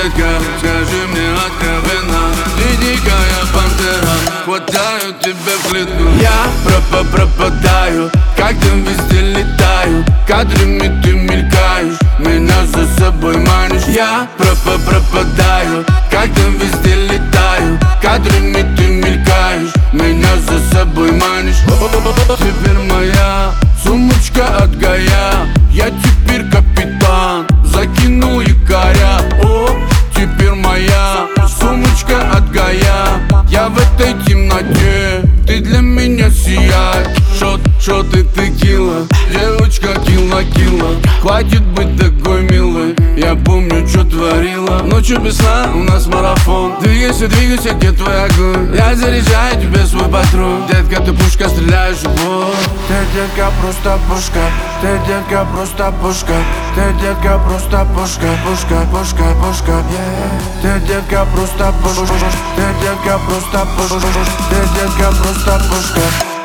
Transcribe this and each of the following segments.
детка, скажи мне откровенно, ты дикая пантера, хватаю тебя в клетку. Я пропадаю, как там везде летаю, кадрами ты мелькаешь, меня за собой манишь. Я пропадаю, как там везде летаю, кадрами ты мелькаешь, меня за собой манишь. Теперь моя сумочка от Гая, я теперь капитан, закинул якоря. О, теперь моя сумочка от Гая, я в этой темноте, ты для меня сияй. Шот и текила, девочка килла, хватит быть такой милой, я помню, что творила. Ночью без сна у нас марафон, двигайся, где твой огонь, я заряжаю тебе свой патрон. Детка, ты пушка, стреляешь в упор. Ты, детка, просто пушка, ты, детка, просто пушка, ты, детка, просто пушка, пушка, yeah. Ты, детка, просто пушка, ты, детка, просто пушка, ты, детка, просто пушка.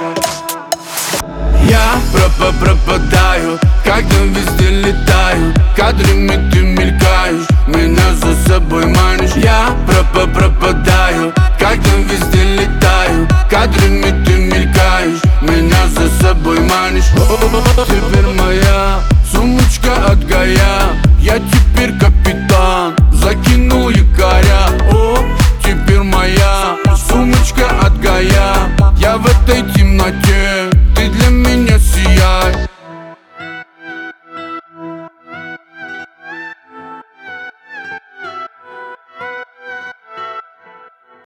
Я пропадаю, как там везде летаю, кадрами ты мелькаешь, меня за собой манишь. Я пропадаю,